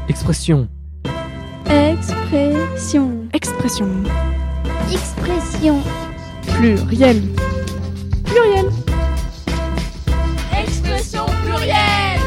Expression. Expression. Expression. Expression. Pluriel. Pluriel. Expression plurielle.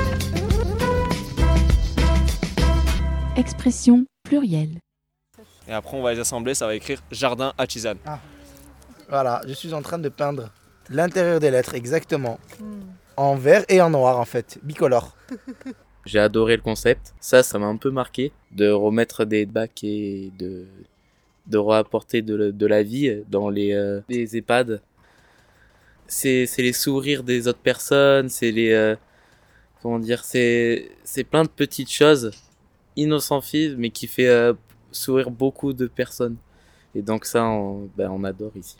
Expression plurielle. Et après, on va les assembler, ça va écrire jardin à tisane. Ah. Voilà, je suis en train de peindre l'intérieur des lettres, exactement. En vert et en noir, en fait, bicolore. J'ai adoré le concept. Ça m'a un peu marqué de remettre des bacs et de réapporter de la vie dans les EHPAD. C'est les sourires des autres personnes, c'est c'est plein de petites choses innocentives mais qui fait sourire beaucoup de personnes. Et donc ça, on adore ici.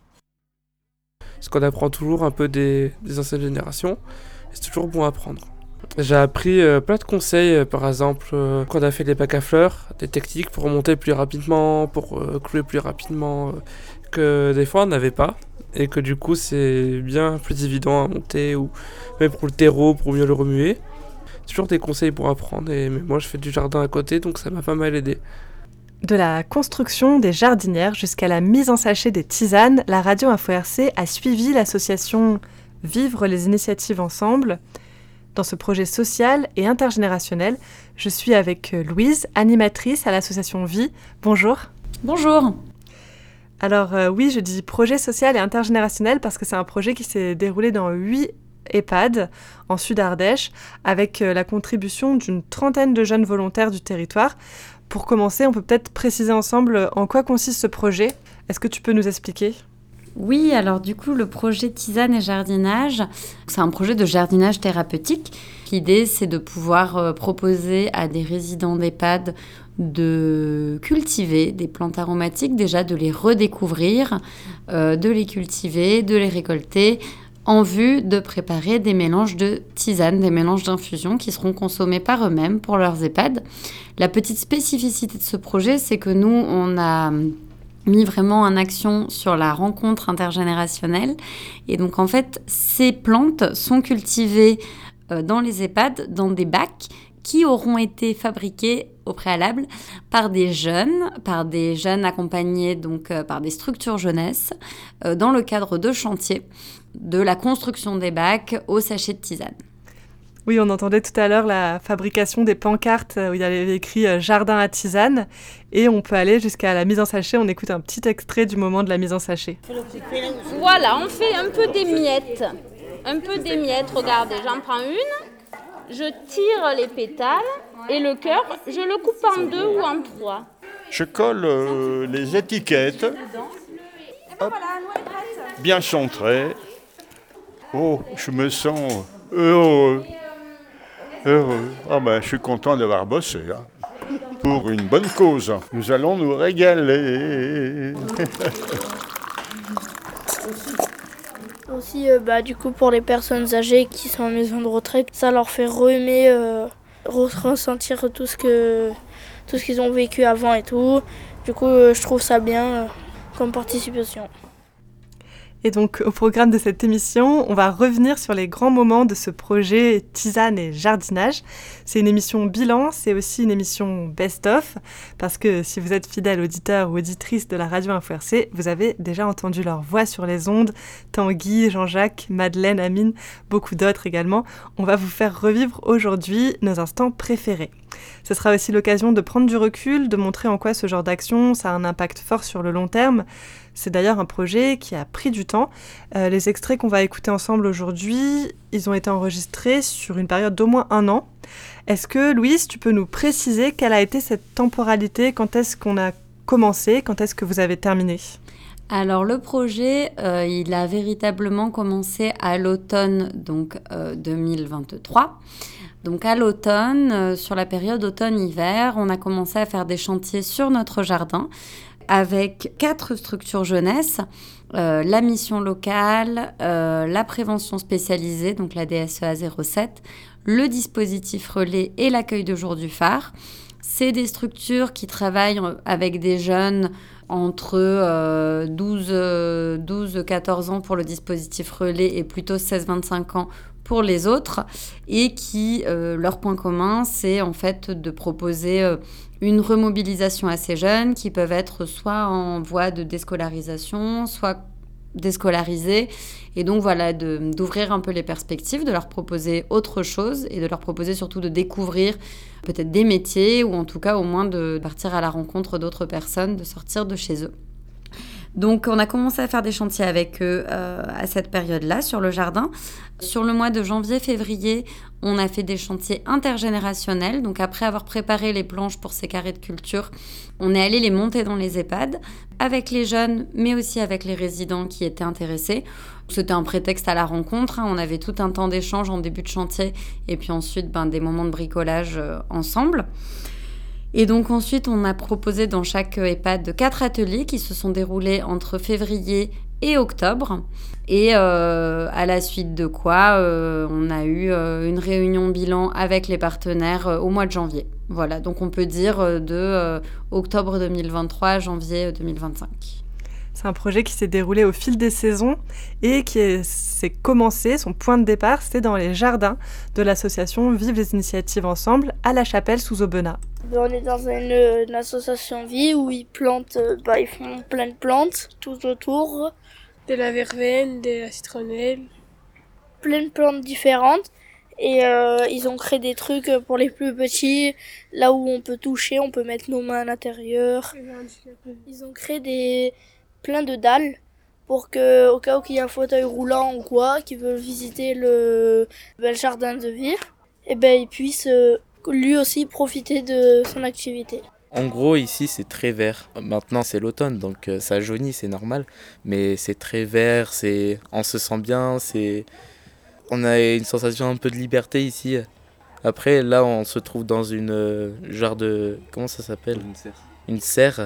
Parce qu'on apprend toujours un peu des anciennes générations, et c'est toujours bon à apprendre. J'ai appris plein de conseils, par exemple, quand on a fait les bacs à fleurs, des techniques pour monter plus rapidement, pour clouer plus rapidement, que des fois on n'avait pas, et que du coup c'est bien plus évident à monter, ou même pour le terreau, pour mieux le remuer. Toujours des conseils pour apprendre, mais moi je fais du jardin à côté, donc ça m'a pas mal aidé. De la construction des jardinières jusqu'à la mise en sachet des tisanes, la radio Info RC a suivi l'association Vivre les initiatives ensemble. Dans ce projet social et intergénérationnel, je suis avec Louise, animatrice à l'association Vie. Bonjour. Bonjour. Alors oui, je dis projet social et intergénérationnel parce que c'est un projet qui s'est déroulé dans 8 EHPAD en Sud-Ardèche avec la contribution d'une trentaine de jeunes volontaires du territoire. Pour commencer, on peut peut-être préciser ensemble en quoi consiste ce projet. Est-ce que tu peux nous expliquer ? Oui, alors du coup, le projet Tisane et Jardinage, c'est un projet de jardinage thérapeutique. L'idée, c'est de pouvoir proposer à des résidents d'EHPAD de cultiver des plantes aromatiques, déjà de les redécouvrir, de les cultiver, de les récolter, en vue de préparer des mélanges de tisane, des mélanges d'infusion qui seront consommés par eux-mêmes pour leurs EHPAD. La petite spécificité de ce projet, c'est que nous, on a mis vraiment en action sur la rencontre intergénérationnelle. Et donc, en fait, ces plantes sont cultivées dans les EHPAD, dans des bacs qui auront été fabriqués au préalable par des jeunes accompagnés donc par des structures jeunesse dans le cadre de chantiers de la construction des bacs au sachet de tisane. Oui, on entendait tout à l'heure la fabrication des pancartes où il y avait écrit « Jardin à tisane » et on peut aller jusqu'à la mise en sachet. On écoute un petit extrait du moment de la mise en sachet. Voilà, on fait un peu des miettes. Regardez, j'en prends une, je tire les pétales et le cœur, je le coupe en 2 ou en 3. Je colle les étiquettes, hop, bien centrées. Oh, je me sens heureux. Ah ben, je suis content d'avoir bossé. Pour une bonne cause. Nous allons nous régaler. Aussi, du coup, pour les personnes âgées qui sont en maison de retraite, ça leur fait ressentir tout ce qu'ils ont vécu avant et tout. Du coup, je trouve ça bien comme participation. Et donc, au programme de cette émission, on va revenir sur les grands moments de ce projet Tisane et Jardinage. C'est une émission bilan, c'est aussi une émission best-of, parce que si vous êtes fidèle auditeur ou auditrice de la radio Info RC, vous avez déjà entendu leur voix sur les ondes, Tanguy, Jean-Jacques, Madeleine, Amine, beaucoup d'autres également. On va vous faire revivre aujourd'hui nos instants préférés. Ce sera aussi l'occasion de prendre du recul, de montrer en quoi ce genre d'action, ça a un impact fort sur le long terme. C'est d'ailleurs un projet qui a pris du temps. Les extraits qu'on va écouter ensemble aujourd'hui, ils ont été enregistrés sur une période d'au moins 1 an. Est-ce que, Louise, tu peux nous préciser quelle a été cette temporalité ? Quand est-ce qu'on a commencé ? Quand est-ce que vous avez terminé ? Alors le projet, il a véritablement commencé à l'automne 2023. Donc à l'automne, sur la période automne-hiver, on a commencé à faire des chantiers sur notre jardin avec 4 structures jeunesse, la mission locale, la prévention spécialisée, donc la DSEA 07, le dispositif relais et l'accueil de jour du phare. C'est des structures qui travaillent avec des jeunes entre 12-14 ans pour le dispositif relais et plutôt 16-25 ans pour les autres, et qui, leur point commun, c'est en fait de proposer une remobilisation à ces jeunes qui peuvent être soit en voie de déscolarisation, soit déscolarisés, et donc voilà, d'ouvrir un peu les perspectives, de leur proposer autre chose et de leur proposer surtout de découvrir peut-être des métiers, ou en tout cas au moins de partir à la rencontre d'autres personnes, de sortir de chez eux. Donc on a commencé à faire des chantiers avec eux à cette période-là sur le jardin. Sur le mois de janvier-février, on a fait des chantiers intergénérationnels. Donc après avoir préparé les planches pour ces carrés de culture, on est allé les monter dans les EHPAD avec les jeunes, mais aussi avec les résidents qui étaient intéressés. C'était un prétexte à la rencontre. On avait tout un temps d'échange en début de chantier et puis ensuite des moments de bricolage ensemble. Et donc ensuite, on a proposé dans chaque EHPAD 4 ateliers qui se sont déroulés entre février et octobre. Et à la suite de quoi, on a eu une réunion bilan avec les partenaires au mois de janvier. Voilà, donc on peut dire de octobre 2023 à janvier 2025. C'est un projet qui s'est déroulé au fil des saisons et s'est commencé, son point de départ, c'était dans les jardins de l'association Vive les Initiatives Ensemble à La Chapelle sous Aubenas. On est dans une association vie où ils plantent, ils font plein de plantes tout autour. De la verveine, de la citronnelle. Plein de plantes différentes. Et ils ont créé des trucs pour les plus petits, là où on peut toucher, on peut mettre nos mains à l'intérieur. Ils ont créé plein de dalles pour que, au cas où il y a un fauteuil roulant ou quoi, qui veut visiter le jardin de Vire, il puisse lui aussi profiter de son activité. En gros, ici, c'est très vert. Maintenant, c'est l'automne, donc ça jaunit, c'est normal. Mais c'est très vert, on se sent bien, on a une sensation un peu de liberté ici. Après, là, on se trouve dans une genre de... Comment ça s'appelle ? Une serre.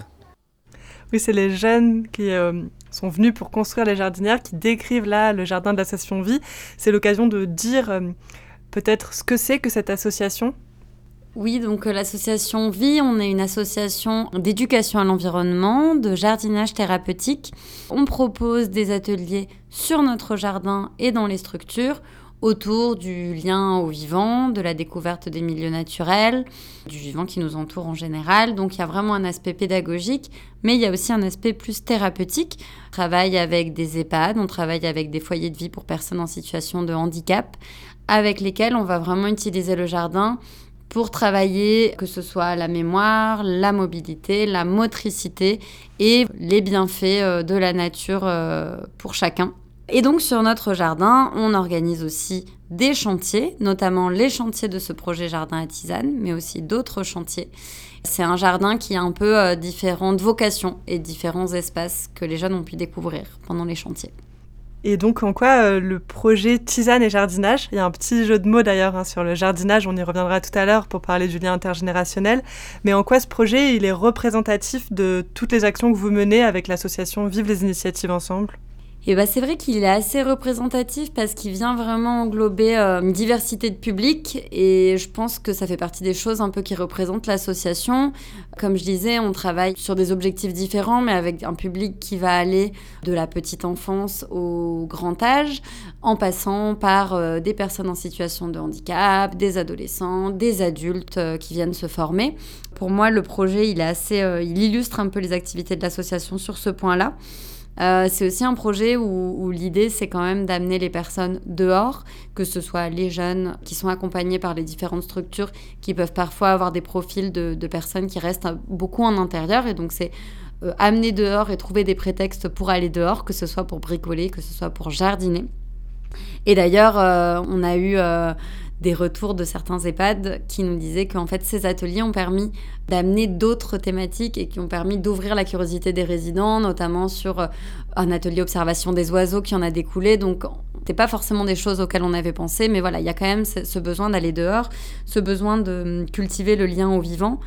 Oui, c'est les jeunes qui sont venus pour construire les jardinières qui décrivent là le jardin de l'association Vie. C'est l'occasion de dire peut-être ce que c'est que cette association. Oui, donc l'association Vie, on est une association d'éducation à l'environnement, de jardinage thérapeutique. On propose des ateliers sur notre jardin et dans les structures autour du lien au vivant, de la découverte des milieux naturels, du vivant qui nous entoure en général. Donc il y a vraiment un aspect pédagogique, mais il y a aussi un aspect plus thérapeutique. On travaille avec des EHPAD, on travaille avec des foyers de vie pour personnes en situation de handicap, avec lesquels on va vraiment utiliser le jardin pour travailler, que ce soit la mémoire, la mobilité, la motricité et les bienfaits de la nature pour chacun. Et donc sur notre jardin, on organise aussi des chantiers, notamment les chantiers de ce projet Jardin à Tisane, mais aussi d'autres chantiers. C'est un jardin qui a un peu différentes vocations et différents espaces que les jeunes ont pu découvrir pendant les chantiers. Et donc en quoi le projet Tisane et jardinage, il y a un petit jeu de mots d'ailleurs sur le jardinage, on y reviendra tout à l'heure pour parler du lien intergénérationnel, mais en quoi ce projet il est représentatif de toutes les actions que vous menez avec l'association Vive les Initiatives Ensemble ? Et c'est vrai qu'il est assez représentatif parce qu'il vient vraiment englober une diversité de publics, et je pense que ça fait partie des choses un peu qui représentent l'association. Comme je disais, on travaille sur des objectifs différents, mais avec un public qui va aller de la petite enfance au grand âge, en passant par des personnes en situation de handicap, des adolescents, des adultes qui viennent se former. Pour moi, le projet, il illustre un peu les activités de l'association sur ce point-là. C'est aussi un projet où l'idée, c'est quand même d'amener les personnes dehors, que ce soit les jeunes qui sont accompagnés par les différentes structures, qui peuvent parfois avoir des profils de personnes qui restent beaucoup en intérieur. Et donc, c'est amener dehors et trouver des prétextes pour aller dehors, que ce soit pour bricoler, que ce soit pour jardiner. Et d'ailleurs, on a eu des retours de certains EHPAD qui nous disaient qu'en fait, ces ateliers ont permis d'amener d'autres thématiques et qui ont permis d'ouvrir la curiosité des résidents, notamment sur un atelier observation des oiseaux qui en a découlé. Donc, c'était pas forcément des choses auxquelles on avait pensé, mais voilà, il y a quand même ce besoin d'aller dehors, ce besoin de cultiver le lien au vivant.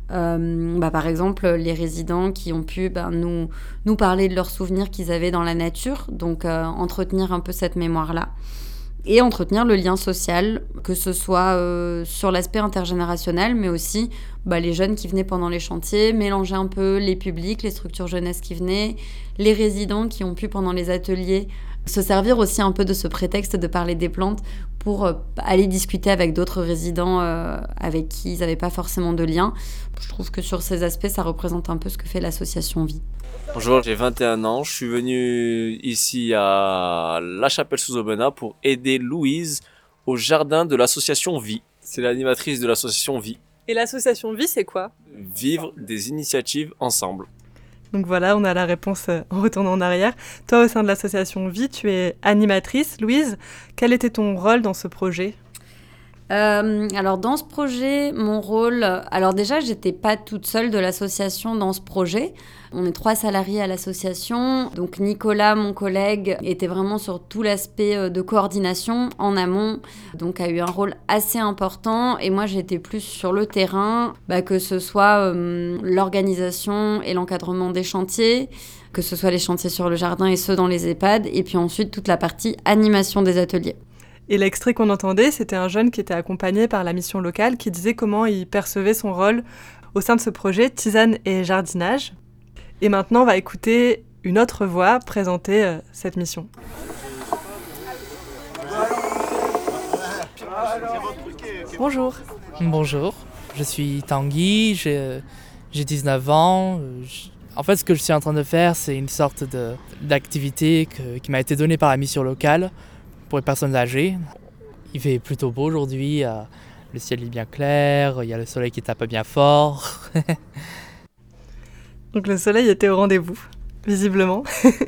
Par exemple, les résidents qui ont pu nous parler de leurs souvenirs qu'ils avaient dans la nature, donc entretenir un peu cette mémoire-là. Et entretenir le lien social, que ce soit sur l'aspect intergénérationnel, mais aussi les jeunes qui venaient pendant les chantiers, mélanger un peu les publics, les structures jeunesse qui venaient, les résidents qui ont pu pendant les ateliers se servir aussi un peu de ce prétexte de parler des plantes pour aller discuter avec d'autres résidents avec qui ils n'avaient pas forcément de lien. Je trouve que sur ces aspects, ça représente un peu ce que fait l'association Vie. Bonjour, j'ai 21 ans. Je suis venu ici à La Chapelle-sous-Aubenas pour aider Louise au jardin de l'association Vie. C'est l'animatrice de l'association Vie. Et l'association Vie, c'est quoi ? Vivre des initiatives ensemble. Donc voilà, on a la réponse en retournant en arrière. Toi, au sein de l'association Vie, tu es animatrice. Louise, quel était ton rôle dans ce projet ? Alors dans ce projet, mon rôle... Alors déjà, j'étais pas toute seule de l'association dans ce projet. On est 3 salariés à l'association. Donc Nicolas, mon collègue, était vraiment sur tout l'aspect de coordination en amont. Donc a eu un rôle assez important. Et moi, j'étais plus sur le terrain, que ce soit l'organisation et l'encadrement des chantiers, que ce soit les chantiers sur le jardin et ceux dans les EHPAD. Et puis ensuite, toute la partie animation des ateliers. Et l'extrait qu'on entendait, c'était un jeune qui était accompagné par la mission locale qui disait comment il percevait son rôle au sein de ce projet Tisane et Jardinage. Et maintenant, on va écouter une autre voix présenter cette mission. Bonjour. Bonjour, je suis Tanguy, j'ai 19 ans. En fait, ce que je suis en train de faire, c'est une sorte d'activité qui m'a été donnée par la mission locale pour les personnes âgées. Il fait plutôt beau aujourd'hui, le ciel est bien clair, il y a le soleil qui tape bien fort. Donc le soleil était au rendez-vous, visiblement.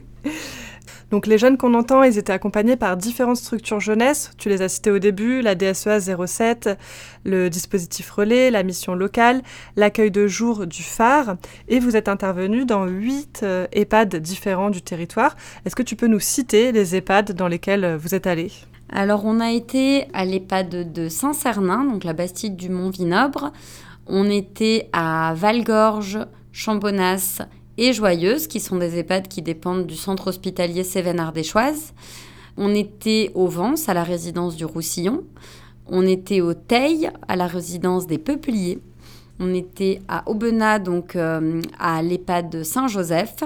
Donc les jeunes qu'on entend, ils étaient accompagnés par différentes structures jeunesse. Tu les as citées au début, la DSEA 07, le dispositif relais, la mission locale, l'accueil de jour du phare. Et vous êtes intervenus dans 8 EHPAD différents du territoire. Est-ce que tu peux nous citer les EHPAD dans lesquels vous êtes allés ? Alors on a été à l'EHPAD de Saint-Cernin, donc la Bastide du Mont-Vinobre. On était à Valgorge, Chambonas et Joyeuse, qui sont des EHPAD qui dépendent du centre hospitalier Cévennes-Ardéchoise. On était au Vence, à la résidence du Roussillon. On était au Teil, à la résidence des Peupliers. On était à Aubenas, donc à l'EHPAD de Saint-Joseph.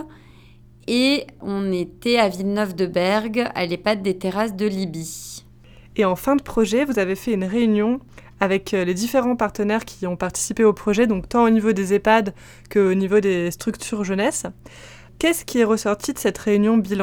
Et on était à Villeneuve-de-Bergue, à l'EHPAD des Terrasses de Libye. Et en fin de projet, vous avez fait une réunion avec les différents partenaires qui ont participé au projet, donc tant au niveau des EHPAD qu'au niveau des structures jeunesse. Qu'est-ce qui est ressorti de cette réunion bilan ?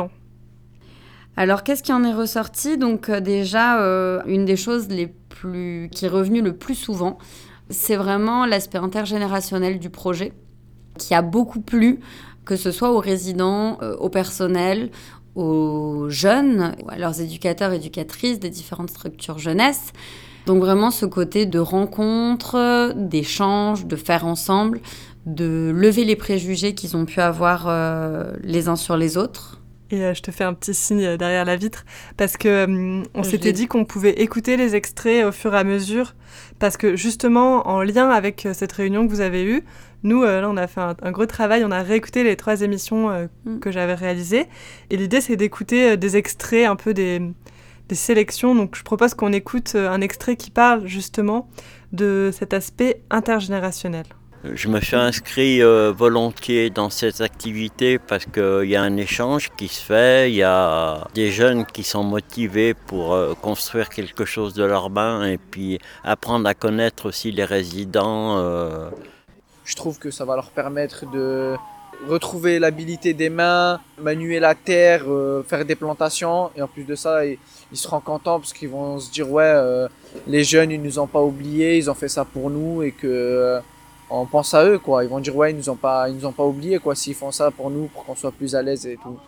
Alors, qu'est-ce qui en est ressorti ? Donc déjà, une des choses qui est revenue le plus souvent, c'est vraiment l'aspect intergénérationnel du projet, qui a beaucoup plu, que ce soit aux résidents, au personnel, aux jeunes, à leurs éducateurs, éducatrices des différentes structures jeunesse. Donc vraiment ce côté de rencontre, d'échange, de faire ensemble, de lever les préjugés qu'ils ont pu avoir les uns sur les autres. Et je te fais un petit signe derrière la vitre, parce que on s'était dit qu'on pouvait écouter les extraits au fur et à mesure, parce que justement, en lien avec cette réunion que vous avez eue, nous, là, on a fait un gros travail, on a réécouté les 3 émissions que j'avais réalisées, et l'idée, c'est d'écouter des extraits, un peu des sélections. Donc, je propose qu'on écoute un extrait qui parle justement de cet aspect intergénérationnel. Je me suis inscrit volontiers dans cette activité parce qu'il y a un échange qui se fait, il y a des jeunes qui sont motivés pour construire quelque chose de leurs mains et puis apprendre à connaître aussi les résidents. Je trouve que ça va leur permettre de retrouver l'habilité des mains, manuer la terre, faire des plantations. Et en plus de ça, ils seront contents parce qu'ils vont se dire les jeunes ils nous ont pas oubliés, ils ont fait ça pour nous et que on pense à eux quoi. Ils vont dire ils nous ont pas oubliés quoi s'ils font ça pour nous, pour qu'on soit plus à l'aise et tout.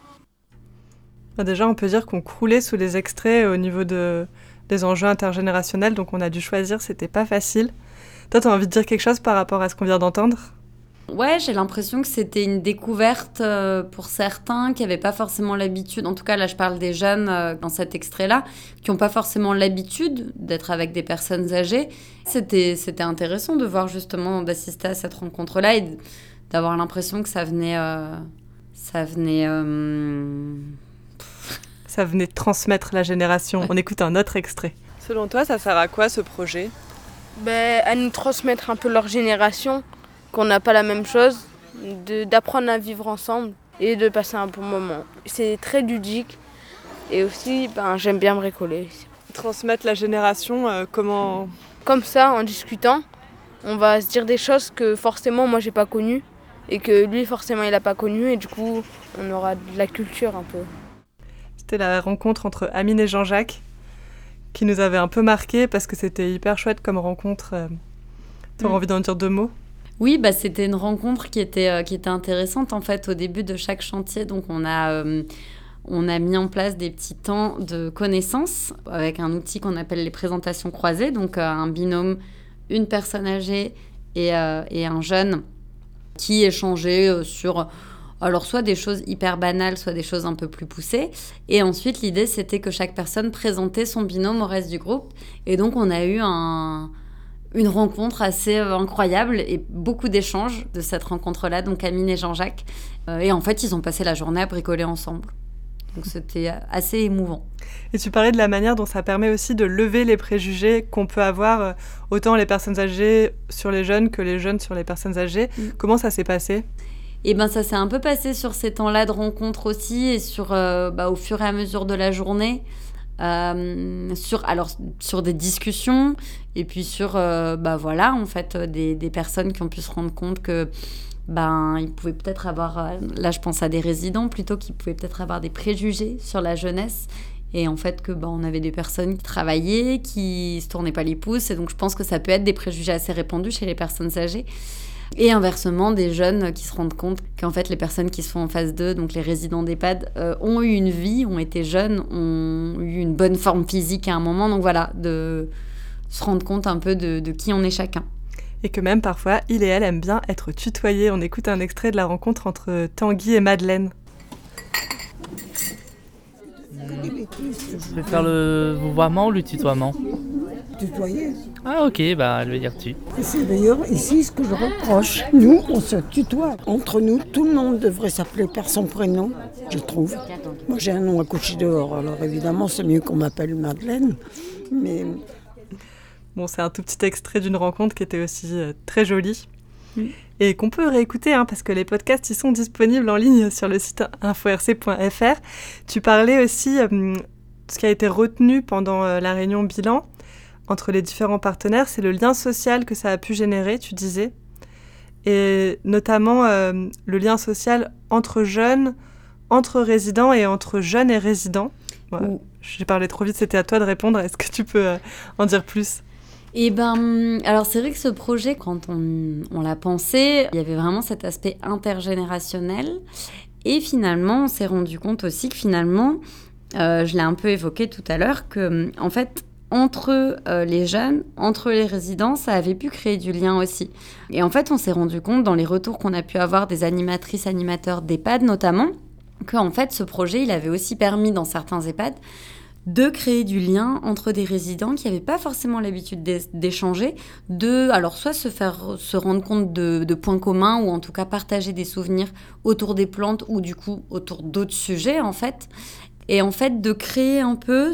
Déjà, on peut dire qu'on croulait sous les extraits au niveau des enjeux intergénérationnels, donc on a dû choisir, c'était pas facile. Toi, t'as envie de dire quelque chose par rapport à ce qu'on vient d'entendre ? Ouais, j'ai l'impression que c'était une découverte pour certains qui n'avaient pas forcément l'habitude, en tout cas là je parle des jeunes dans cet extrait-là, qui n'ont pas forcément l'habitude d'être avec des personnes âgées. C'était intéressant de voir justement, d'assister à cette rencontre-là et d'avoir l'impression que ça venait de transmettre la génération. Ouais. On écoute un autre extrait. Selon toi, ça sert à quoi ce projet ? À nous transmettre un peu leur génération, qu'on n'a pas la même chose, d'apprendre à vivre ensemble et de passer un bon moment. C'est très ludique et aussi j'aime bien bricoler. Transmettre la génération, comment? Comme ça, en discutant, on va se dire des choses que forcément moi j'ai pas connues et que lui forcément il a pas connues et du coup on aura de la culture un peu. C'était la rencontre entre Amine et Jean-Jacques qui nous avait un peu marqué parce que c'était hyper chouette comme rencontre. Tu aurais envie d'en dire 2 mots? Oui, c'était une rencontre qui était intéressante en fait au début de chaque chantier. Donc on a mis en place des petits temps de connaissances avec un outil qu'on appelle les présentations croisées. Donc un binôme, une personne âgée et un jeune qui échangeaient sur alors soit des choses hyper banales, soit des choses un peu plus poussées. Et ensuite, l'idée, c'était que chaque personne présentait son binôme au reste du groupe. Et donc, on a eu une rencontre assez incroyable et beaucoup d'échanges de cette rencontre-là, donc Amine et Jean-Jacques. Et en fait, ils ont passé la journée à bricoler ensemble. Donc, c'était assez émouvant. Et tu parlais de la manière dont ça permet aussi de lever les préjugés qu'on peut avoir, autant les personnes âgées sur les jeunes que les jeunes sur les personnes âgées. Comment ça s'est passé ? Et ça s'est un peu passé sur ces temps-là de rencontre aussi et sur, au fur et à mesure de la journée, sur des discussions et puis sur, en fait, des personnes qui ont pu se rendre compte que ils pouvaient peut-être avoir, là je pense à des résidents plutôt, qui pouvaient peut-être avoir des préjugés sur la jeunesse. Et en fait, on avait des personnes qui travaillaient, qui se tournaient pas les pouces. Et donc, je pense que ça peut être des préjugés assez répandus chez les personnes âgées. Et inversement, des jeunes qui se rendent compte qu'en fait, les personnes qui sont en face d'eux, donc les résidents d'EHPAD, ont eu une vie, ont été jeunes, ont eu une bonne forme physique à un moment. Donc voilà, de se rendre compte un peu de qui on est chacun. Et que même parfois, il et elle aiment bien être tutoyés. On écoute un extrait de la rencontre entre Tanguy et Madeleine. Je vais faire le vouvoiement ou le tutoiement? Tutoyer. Ah ok, je vais dire tu. Et c'est d'ailleurs ici ce que je reproche. Nous, on se tutoie. Entre nous, tout le monde devrait s'appeler par son prénom, je trouve. Moi, j'ai un nom à coucher dehors, alors évidemment, c'est mieux qu'on m'appelle Madeleine. Mais... Bon, c'est un tout petit extrait d'une rencontre qui était aussi très jolie. Et qu'on peut réécouter, parce que les podcasts ils sont disponibles en ligne sur le site inforc.fr. Tu parlais aussi de ce qui a été retenu pendant la réunion bilan entre les différents partenaires, c'est le lien social que ça a pu générer, tu disais, et notamment le lien social entre jeunes, entre résidents et entre jeunes et résidents. J'ai parlé trop vite, c'était à toi de répondre. Est-ce que tu peux en dire plus ? Alors c'est vrai que ce projet, quand on l'a pensé, il y avait vraiment cet aspect intergénérationnel. Et finalement, on s'est rendu compte aussi que finalement, je l'ai un peu évoqué tout à l'heure, que en fait, entre les jeunes, entre les résidents, ça avait pu créer du lien aussi. Et en fait, on s'est rendu compte dans les retours qu'on a pu avoir des animatrices, animateurs d'EHPAD notamment, qu'en fait, ce projet, il avait aussi permis dans certains EHPAD de créer du lien entre des résidents qui n'avaient pas forcément l'habitude d'échanger, alors soit se rendre compte de points communs ou en tout cas partager des souvenirs autour des plantes ou du coup autour d'autres sujets en fait. Et en fait, de créer un peu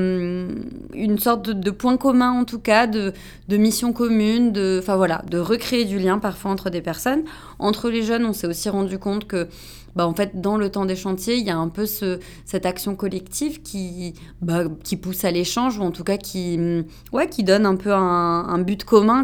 une sorte de point commun, en tout cas, de mission commune, de recréer du lien parfois entre des personnes. Entre les jeunes, on s'est aussi rendu compte que, en fait, dans le temps des chantiers, il y a un peu cette action collective qui pousse à l'échange, ou en tout cas qui donne un peu un but commun,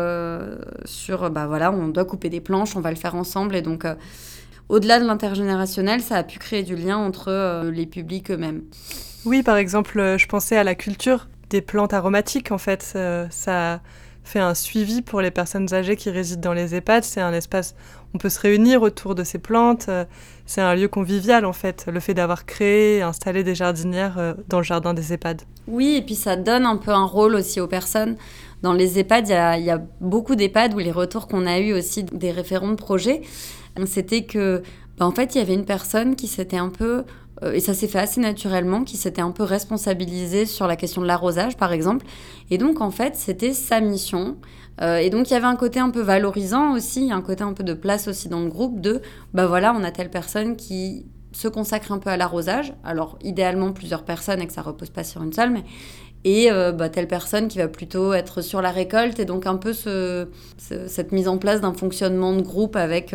sur, on doit couper des planches, on va le faire ensemble, et donc... Au-delà de l'intergénérationnel, ça a pu créer du lien entre les publics eux-mêmes. Oui, par exemple, je pensais à la culture des plantes aromatiques. En fait, ça fait un suivi pour les personnes âgées qui résident dans les EHPAD. C'est un espace où on peut se réunir autour de ces plantes. C'est un lieu convivial, en fait, le fait d'avoir créé et installé des jardinières dans le jardin des EHPAD. Oui, et puis ça donne un peu un rôle aussi aux personnes. Dans les EHPAD, il y a beaucoup d'EHPAD où les retours qu'on a eus aussi des référents de projet, c'était que, en fait, il y avait une personne qui s'était un peu, et ça s'est fait assez naturellement, qui s'était un peu responsabilisée sur la question de l'arrosage, par exemple. Et donc, en fait, c'était sa mission. Et donc, il y avait un côté un peu valorisant aussi, un côté un peu de place aussi dans le groupe de, on a telle personne qui se consacre un peu à l'arrosage. Alors, idéalement, plusieurs personnes et que ça repose pas sur une seule, mais... et telle personne qui va plutôt être sur la récolte, et donc un peu cette mise en place d'un fonctionnement de groupe avec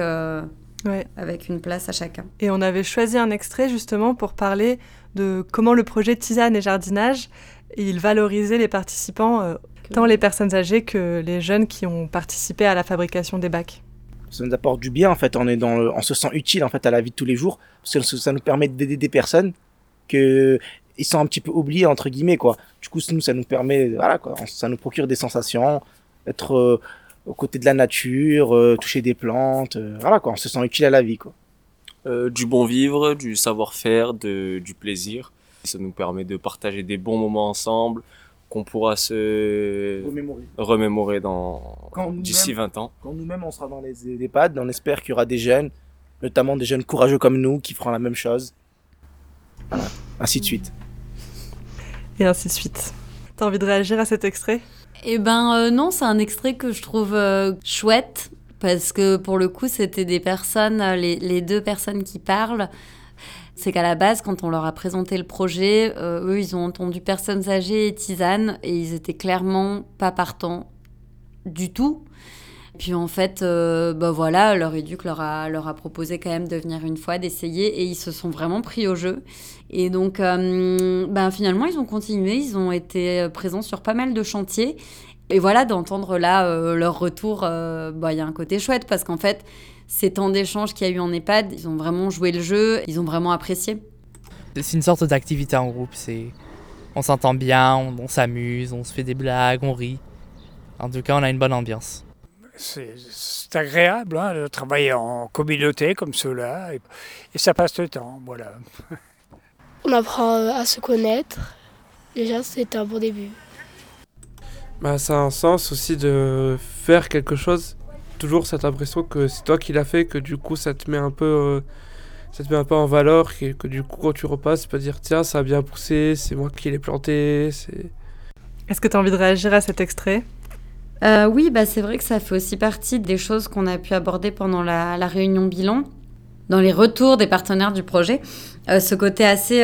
une place à chacun. Et on avait choisi un extrait justement pour parler de comment le projet Tisane et Jardinage, il valorisait les participants, tant les personnes âgées que les jeunes qui ont participé à la fabrication des bacs. Ça nous apporte du bien en fait, on se sent utile en fait à la vie de tous les jours, parce que ça nous permet d'aider des personnes ils sont un petit peu oubliés entre guillemets quoi. Du coup ça nous permet, ça nous procure des sensations, être aux côtés de la nature, toucher des plantes, on se sent utile à la vie quoi. Du bon vivre, du savoir-faire, du plaisir. Ça nous permet de partager des bons moments ensemble qu'on pourra se remémorer d'ici 20 ans. Quand nous-mêmes on sera dans les EHPAD, on espère qu'il y aura des jeunes, notamment des jeunes courageux comme nous, qui feront la même chose. Voilà, ainsi de suite. Et ainsi de suite. T'as envie de réagir à cet extrait ? Non, c'est un extrait que je trouve chouette, parce que pour le coup, c'était des personnes, les deux personnes qui parlent. C'est qu'à la base, quand on leur a présenté le projet, eux, ils ont entendu personnes âgées et tisane, et ils étaient clairement pas partants du tout. Puis en fait, leur éduc leur a proposé quand même de venir une fois, d'essayer, et ils se sont vraiment pris au jeu. Et donc, finalement, ils ont continué, ils ont été présents sur pas mal de chantiers. Et voilà, d'entendre là leur retour, y a un côté chouette, parce qu'en fait, ces temps d'échange qu'il y a eu en EHPAD, ils ont vraiment joué le jeu, ils ont vraiment apprécié. C'est une sorte d'activité en groupe, on s'entend bien, on s'amuse, on se fait des blagues, on rit. En tout cas, on a une bonne ambiance. C'est agréable de travailler en communauté comme cela, et ça passe le temps, voilà. On apprend à se connaître, déjà c'est un bon début. Ça a un sens aussi de faire quelque chose, toujours cette impression que c'est toi qui l'as fait, que du coup ça te met un peu en valeur, que du coup quand tu repasses, tu peux dire tiens, ça a bien poussé, c'est moi qui l'ai planté. Est-ce que tu as envie de réagir à cet extrait ? Oui, c'est vrai que ça fait aussi partie des choses qu'on a pu aborder pendant la réunion bilan, dans les retours des partenaires du projet. Ce côté assez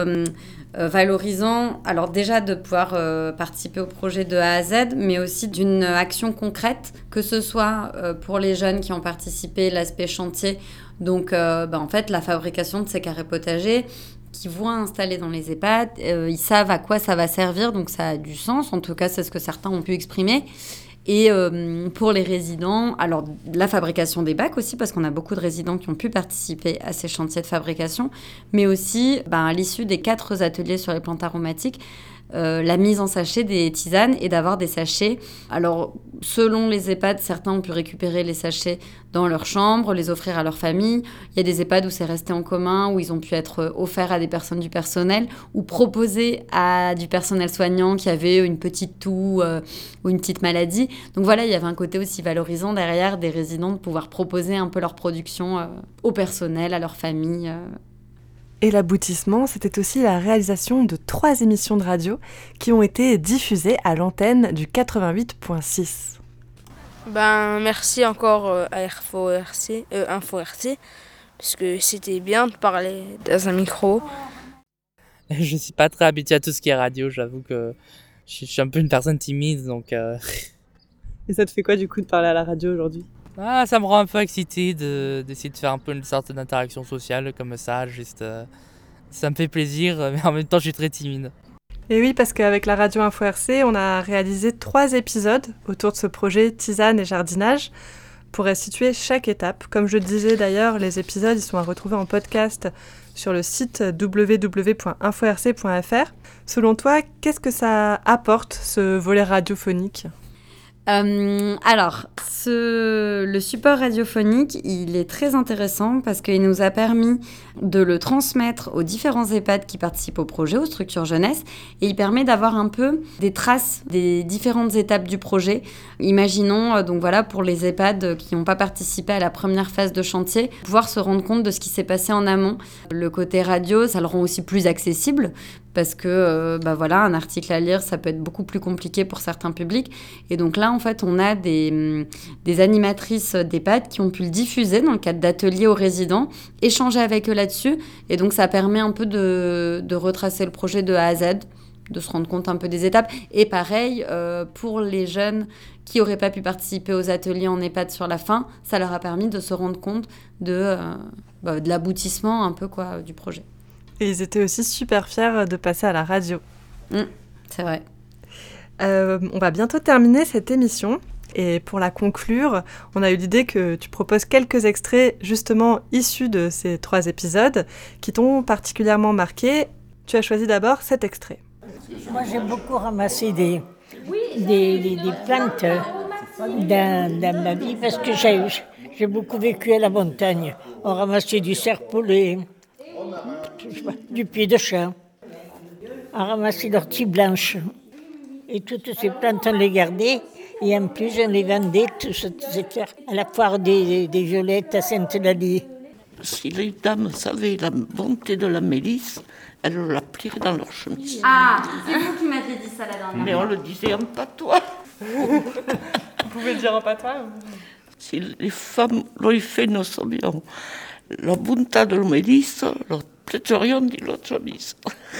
valorisant, alors déjà de pouvoir participer au projet de A à Z, mais aussi d'une action concrète, que ce soit pour les jeunes qui ont participé, l'aspect chantier, donc en fait la fabrication de ces carrés potagers qu'ils vont installer dans les EHPAD, ils savent à quoi ça va servir, donc ça a du sens, en tout cas c'est ce que certains ont pu exprimer. Et pour les résidents, alors la fabrication des bacs aussi, parce qu'on a beaucoup de résidents qui ont pu participer à ces chantiers de fabrication, mais aussi à l'issue des 4 ateliers sur les plantes aromatiques, la mise en sachet des tisanes et d'avoir des sachets. Alors, selon les EHPAD, certains ont pu récupérer les sachets dans leur chambre, les offrir à leur famille. Il y a des EHPAD où c'est resté en commun, où ils ont pu être offerts à des personnes du personnel ou proposés à du personnel soignant qui avait une petite toux ou une petite maladie. Donc voilà, il y avait un côté aussi valorisant derrière des résidents de pouvoir proposer un peu leur production au personnel, à leur famille. Et l'aboutissement, c'était aussi la réalisation de 3 émissions de radio qui ont été diffusées à l'antenne du 88.6. Merci encore à Info RC, parce que c'était bien de parler dans un micro. Je suis pas très habitué à tout ce qui est radio, j'avoue que je suis un peu une personne timide, donc... Et ça te fait quoi du coup de parler à la radio aujourd'hui ? Ça me rend un peu excité d'essayer de faire un peu une sorte d'interaction sociale comme ça, juste ça me fait plaisir, mais en même temps je suis très timide. Et oui, parce qu'avec la radio Info RC, on a réalisé 3 épisodes autour de ce projet Tisane et Jardinage pour situer chaque étape. Comme je le disais d'ailleurs, les épisodes ils sont à retrouver en podcast sur le site www.inforc.fr. Selon toi, qu'est-ce que ça apporte, ce volet radiophonique ? Le support radiophonique, il est très intéressant parce qu'il nous a permis de le transmettre aux différents EHPAD qui participent au projet, aux structures jeunesse, et il permet d'avoir un peu des traces des différentes étapes du projet. Imaginons, pour les EHPAD qui n'ont pas participé à la première phase de chantier, pouvoir se rendre compte de ce qui s'est passé en amont. Le côté radio, ça le rend aussi plus accessible parce que, un article à lire, ça peut être beaucoup plus compliqué pour certains publics. Et donc là, en fait, on a des animatrices d'EHPAD qui ont pu le diffuser dans le cadre d'ateliers aux résidents, échanger avec eux là-dessus. Et donc, ça permet un peu de retracer le projet de A à Z. de se rendre compte un peu des étapes. Et pareil, pour les jeunes qui n'auraient pas pu participer aux ateliers en EHPAD sur la fin, ça leur a permis de se rendre compte de l'aboutissement un peu du projet. Et ils étaient aussi super fiers de passer à la radio. C'est vrai. On va bientôt terminer cette émission. Et pour la conclure, on a eu l'idée que tu proposes quelques extraits justement issus de ces 3 épisodes qui t'ont particulièrement marqué. Tu as choisi d'abord cet extrait. Moi, j'ai beaucoup ramassé des plantes dans ma vie parce que j'ai beaucoup vécu à la montagne. On ramassait du serpolet, du pied de chat, on ramassait l'ortie blanche. Et toutes ces plantes, on les gardait. Et en plus, on les vendait à la foire des violettes à Sainte-Lalie. Si les dames savaient la bonté de la mélisse, elles la plieraient dans leur chemise. Ah, c'est vous qui m'aviez dit ça la dernière fois. Mais on le disait en patois. Vous pouvez le dire en patois? Si les femmes lui fait nos sabions, la bonté de la mélisse, leur plaiterions dit leur chemise.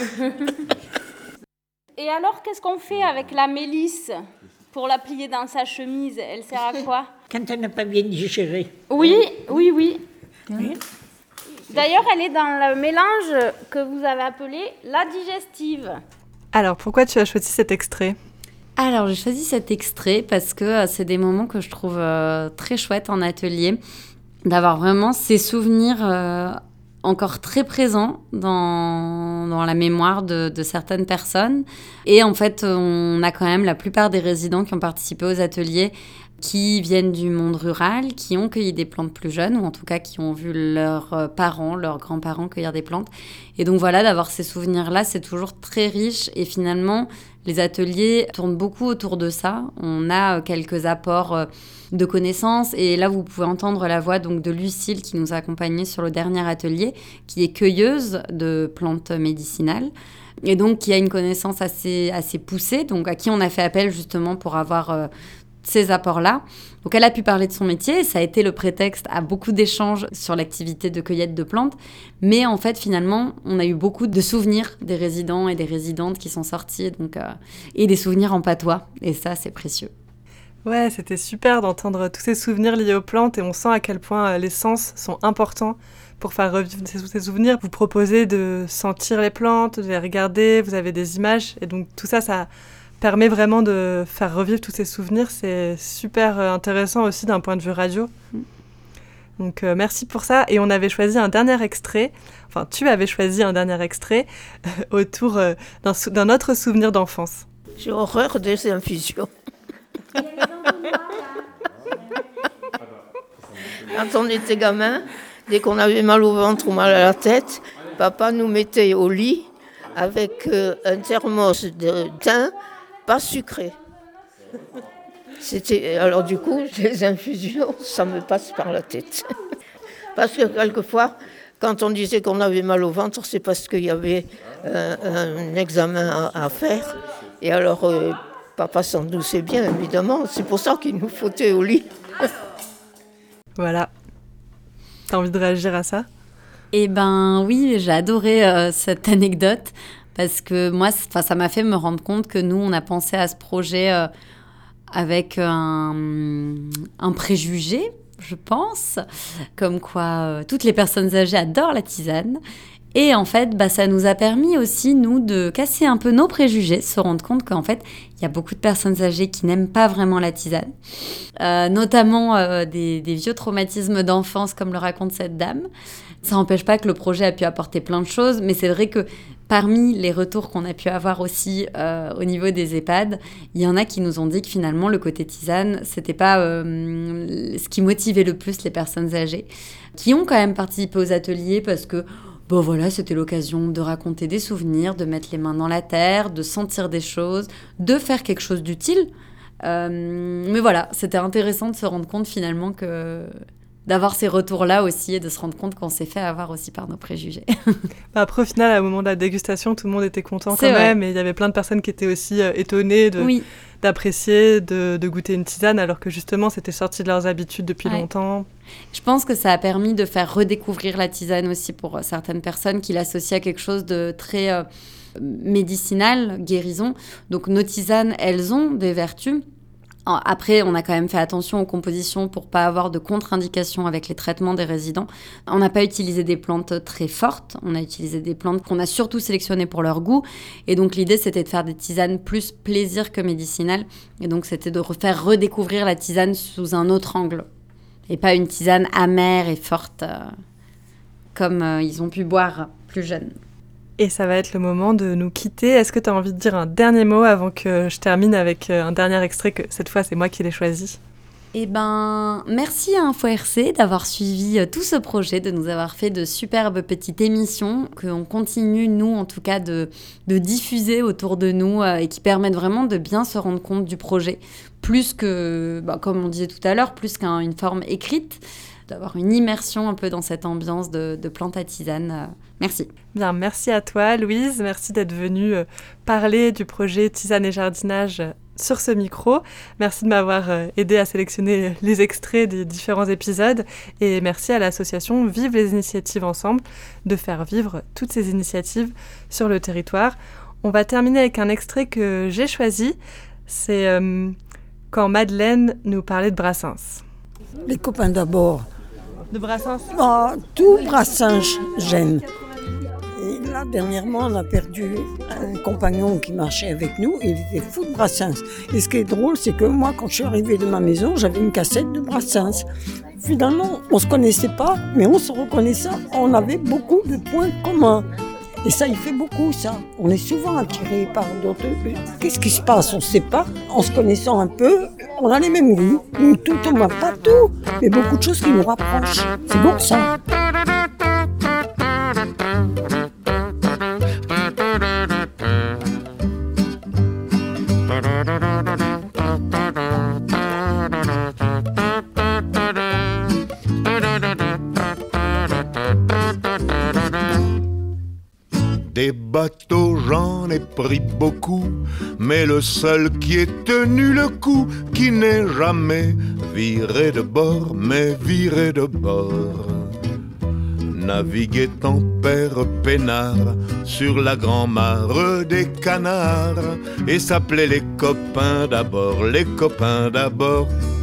Et alors, qu'est-ce qu'on fait avec la mélisse pour la plier dans sa chemise? Elle sert à quoi? Quand elle n'a pas bien digéré. Oui. D'ailleurs, elle est dans le mélange que vous avez appelé la digestive. Alors, pourquoi tu as choisi cet extrait? Alors, j'ai choisi cet extrait parce que c'est des moments que je trouve très chouettes en atelier, d'avoir vraiment ces souvenirs encore très présent dans la mémoire de certaines personnes. Et en fait, on a quand même la plupart des résidents qui ont participé aux ateliers qui viennent du monde rural, qui ont cueilli des plantes plus jeunes, ou en tout cas qui ont vu leurs parents, leurs grands-parents cueillir des plantes. Et donc voilà, d'avoir ces souvenirs-là, c'est toujours très riche. Et finalement, les ateliers tournent beaucoup autour de ça. On a quelques apports de connaissances. Et là, vous pouvez entendre la voix donc, de Lucille qui nous a accompagnés sur le dernier atelier, qui est cueilleuse de plantes médicinales. Et donc, qui a une connaissance assez poussée, donc à qui on a fait appel justement pour avoir ces apports-là. Donc, elle a pu parler de son métier. Ça a été le prétexte à beaucoup d'échanges sur l'activité de cueillette de plantes. Mais en fait, finalement, on a eu beaucoup de souvenirs des résidents et des résidentes qui sont sortis, donc, et des souvenirs en patois. Et ça, c'est précieux. Ouais, c'était super d'entendre tous ces souvenirs liés aux plantes et on sent à quel point les sens sont importants pour faire revivre ces souvenirs. Vous proposez de sentir les plantes, de les regarder, vous avez des images et donc tout ça, ça permet vraiment de faire revivre tous ces souvenirs. C'est super intéressant aussi d'un point de vue radio. Donc merci pour ça. Et on avait choisi un dernier extrait, enfin tu avais choisi un dernier extrait autour d'un autre souvenir d'enfance. J'ai horreur des infusions. Quand on était gamin, dès qu'on avait mal au ventre ou mal à la tête, papa nous mettait au lit avec un thermos de thym pas sucré. Alors du coup, les infusions, ça me passe par la tête. Parce que quelquefois, quand on disait qu'on avait mal au ventre, c'est parce qu'il y avait un examen à faire. Et alors, papa s'en doutait bien, évidemment. C'est pour ça qu'il nous foutait au lit. Voilà. T'as envie de réagir à ça? Eh ben oui, j'ai adoré cette anecdote parce que moi, ça m'a fait me rendre compte que nous, on a pensé à ce projet avec un préjugé, je pense, comme quoi toutes les personnes âgées adorent la tisane. Et en fait, ça nous a permis aussi, nous, de casser un peu nos préjugés, se rendre compte qu'en fait, il y a beaucoup de personnes âgées qui n'aiment pas vraiment la tisane, notamment des vieux traumatismes d'enfance, comme le raconte cette dame. Ça n'empêche pas que le projet a pu apporter plein de choses, mais c'est vrai que parmi les retours qu'on a pu avoir aussi au niveau des EHPAD, il y en a qui nous ont dit que finalement, le côté tisane, c'était pas ce qui motivait le plus les personnes âgées, qui ont quand même participé aux ateliers parce que bon voilà, c'était l'occasion de raconter des souvenirs, de mettre les mains dans la terre, de sentir des choses, de faire quelque chose d'utile. Mais voilà, c'était intéressant de se rendre compte finalement d'avoir ces retours-là aussi et de se rendre compte qu'on s'est fait avoir aussi par nos préjugés. Après, au final, au moment de la dégustation, tout le monde était content quand même. Et il y avait plein de personnes qui étaient aussi étonnées d'apprécier, de goûter une tisane, alors que justement, c'était sorti de leurs habitudes depuis longtemps. Je pense que ça a permis de faire redécouvrir la tisane aussi pour certaines personnes qui l'associent à quelque chose de très médicinale, guérison. Donc nos tisanes, elles ont des vertus. Après, on a quand même fait attention aux compositions pour pas avoir de contre-indications avec les traitements des résidents. On n'a pas utilisé des plantes très fortes, on a utilisé des plantes qu'on a surtout sélectionnées pour leur goût. Et donc l'idée, c'était de faire des tisanes plus plaisir que médicinales. Et donc c'était de faire redécouvrir la tisane sous un autre angle. Et pas une tisane amère et forte comme ils ont pu boire plus jeunes. Et ça va être le moment de nous quitter. Est-ce que tu as envie de dire un dernier mot avant que je termine avec un dernier extrait, que cette fois c'est moi qui l'ai choisi? Merci à Info RC d'avoir suivi tout ce projet, de nous avoir fait de superbes petites émissions qu'on continue, nous en tout cas, de diffuser autour de nous et qui permettent vraiment de bien se rendre compte du projet, plus que, comme on disait tout à l'heure, plus qu'une forme écrite, d'avoir une immersion un peu dans cette ambiance de plantes à tisane. Merci. Bien, merci à toi Louise, merci d'être venue parler du projet Tisane et Jardinage sur ce micro. Merci de m'avoir aidé à sélectionner les extraits des différents épisodes et merci à l'association Vive les initiatives ensemble de faire vivre toutes ces initiatives sur le territoire. On va terminer avec un extrait que j'ai choisi, c'est quand Madeleine nous parlait de Brassens. Les copains d'abord. De Brassens? Tout Brassens, j'aime. Et là, dernièrement, on a perdu un compagnon qui marchait avec nous, et il était fou de Brassens. Et ce qui est drôle, c'est que moi, quand je suis arrivée de ma maison, j'avais une cassette de Brassens. Finalement, on ne se connaissait pas, mais on se reconnaissait. On avait beaucoup de points communs. Et ça, il fait beaucoup, ça. On est souvent attirés par d'autres. Qu'est-ce qui se passe? On ne sait pas. En se connaissant un peu, on a les mêmes goûts. Tout, on n'a pas tout, mais beaucoup de choses qui nous rapprochent. C'est bon, ça. Des bateaux, j'en ai pris beaucoup, mais le seul qui ait tenu le coup, qui n'est jamais viré de bord, mais viré de bord. Naviguait en père peinard sur la grand-mare des canards, et s'appelait les copains d'abord, les copains d'abord.